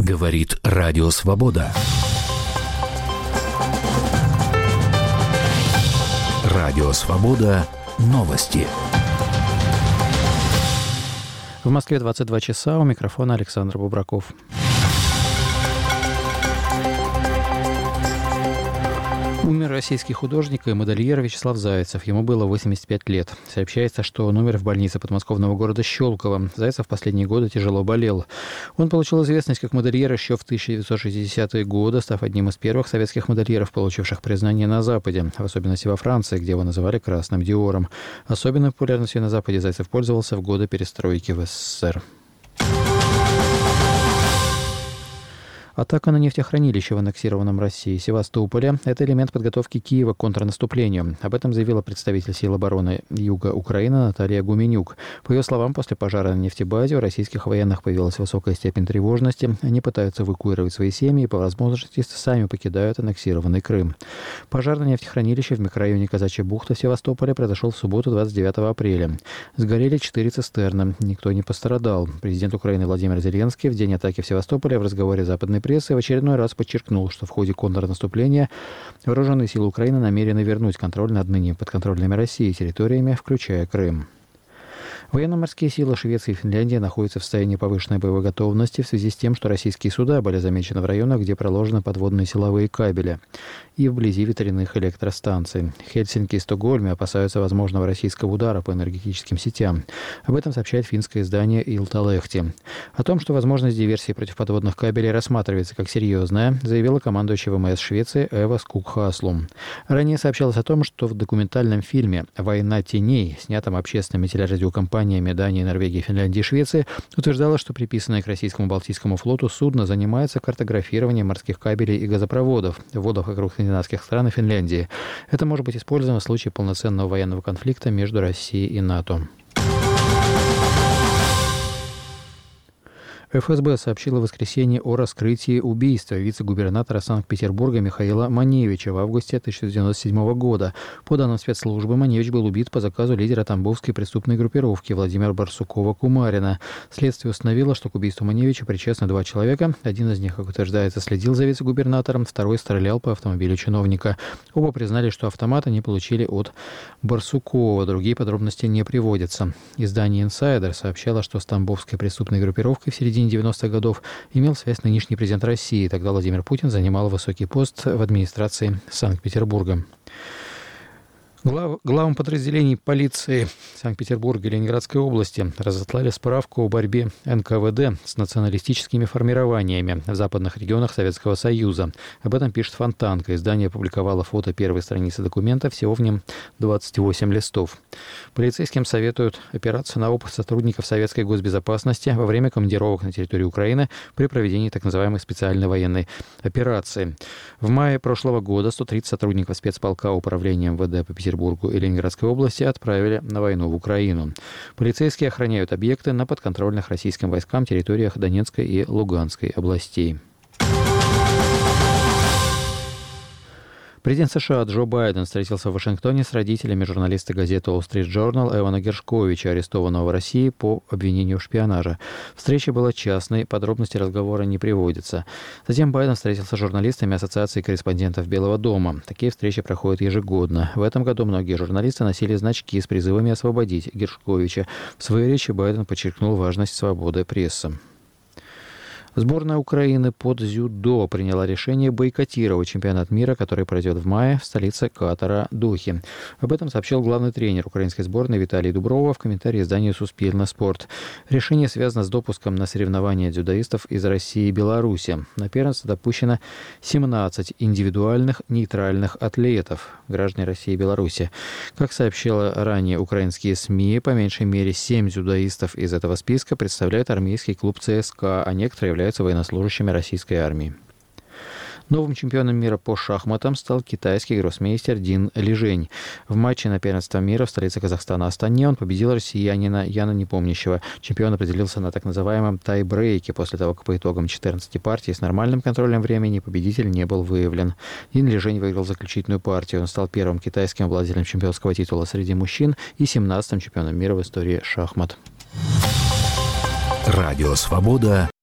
Говорит Радио Свобода. Радио Свобода. Новости. В Москве 22 часа. У микрофона Александр Бубраков. Умер российский художник и модельер Вячеслав Зайцев. Ему было 85 лет. Сообщается, что он умер в больнице подмосковного города Щелково. Зайцев в последние годы тяжело болел. Он получил известность как модельер еще в 1960-е годы, став одним из первых советских модельеров, получивших признание на Западе, в особенности во Франции, где его называли «красным Диором». Особенной популярностью на Западе Зайцев пользовался в годы перестройки в СССР. Атака на нефтехранилище в аннексированном России Севастополе – это элемент подготовки Киева к контрнаступлению. Об этом заявила представитель сил обороны Юга Украины Наталья Гуменюк. По ее словам, после пожара на нефтебазе у российских военных появилась высокая степень тревожности. Они пытаются эвакуировать свои семьи и по возможности сами покидают аннексированный Крым. Пожар на нефтехранилище в микрорайоне Казачья бухта в Севастополе произошел в субботу 29 апреля. Сгорели 4 цистерны. Никто не пострадал. Президент Украины Владимир Зеленский в день атаки в Севастополе в разговоре западной прессы в очередной раз подчеркнул, что в ходе контрнаступления вооруженные силы Украины намерены вернуть контроль над ныне подконтрольными России территориями, включая Крым. Военно-морские силы Швеции и Финляндии находятся в состоянии повышенной боевой готовности в связи с тем, что российские суда были замечены в районах, где проложены подводные силовые кабели и вблизи ветряных электростанций. Хельсинки и Стокгольме опасаются возможного российского удара по энергетическим сетям. Об этом сообщает финское издание Iltalehti. О том, что возможность диверсии против подводных кабелей рассматривается как серьезная, заявила командующий ВМС Швеции Эва Скугхаслум. Ранее сообщалось о том, что в документальном фильме «Война теней», снятом общественными телерадиокомпаниями Дании, Норвегии, Финляндии и Швеции, утверждалось, что приписанное к российскому Балтийскому флоту судно занимается картографированием морских кабелей и газопроводов в водах вокруг скандинавских стран и Финляндии. Это может быть использовано в случае полноценного военного конфликта между Россией и НАТО. ФСБ сообщила в воскресенье о раскрытии убийства вице-губернатора Санкт-Петербурга Михаила Маневича в августе 1997 года. По данным спецслужбы, Маневич был убит по заказу лидера тамбовской преступной группировки Владимира Барсукова-Кумарина. Следствие установило, что к убийству Маневича причастны 2 человека. Один из них, как утверждается, следил за вице-губернатором, второй стрелял по автомобилю чиновника. Оба признали, что автомат они получили от Барсукова. Другие подробности не приводятся. Издание «Инсайдер» сообщало, что с тамбовской преступной группировкой в середине 90-х годов имел связь нынешний президент России. Тогда Владимир Путин занимал высокий пост в администрации Санкт-Петербурга. Главам подразделений полиции Санкт-Петербурга и Ленинградской области разослали справку о борьбе НКВД с националистическими формированиями в западных регионах Советского Союза. Об этом пишет Фонтанка. Издание опубликовало фото первой страницы документа, всего в нем 28 листов. Полицейским советуют опираться на опыт сотрудников советской госбезопасности во время командировок на территорию Украины при проведении так называемой специальной военной операции. В мае прошлого года 130 сотрудников спецполка управления МВД по Петербургу и Ленинградской области отправили на войну в Украину. Полицейские охраняют объекты на подконтрольных российским войскам территориях Донецкой и Луганской областей. Президент США Джо Байден встретился в Вашингтоне с родителями журналиста газеты Wall Street Journal Эвана Гершковича, арестованного в России по обвинению в шпионаже. Встреча была частной, подробности разговора не приводятся. Затем Байден встретился с журналистами Ассоциации корреспондентов Белого дома. Такие встречи проходят ежегодно. В этом году многие журналисты носили значки с призывами освободить Гершковича. В своей речи Байден подчеркнул важность свободы прессы. Сборная Украины по дзюдо приняла решение бойкотировать чемпионат мира, который пройдет в мае в столице Катара Дохи. Об этом сообщил главный тренер украинской сборной Виталий Дуброва в комментарии изданию «Суспільне спорт». Решение связано с допуском на соревнования дзюдоистов из России и Беларуси. На первенство допущено 17 индивидуальных нейтральных атлетов, граждане России и Беларуси. Как сообщила ранее украинские СМИ, по меньшей мере 7 дзюдоистов из этого списка представляют армейский клуб ЦСКА, а некоторые являются военнослужащими российской армии. Новым чемпионом мира по шахматам стал китайский гроссмейстер Дин Лижень. В матче на первенство мира в столице Казахстана Астане он победил россиянина Яна Непомнящего. Чемпион определился на так называемом тай-брейке после того, как по итогам 14 партий с нормальным контролем времени победитель не был выявлен. Дин Лижень выиграл заключительную партию. Он стал первым китайским обладателем чемпионского титула среди мужчин и 17-м чемпионом мира в истории шахмат. Радио «Свобода».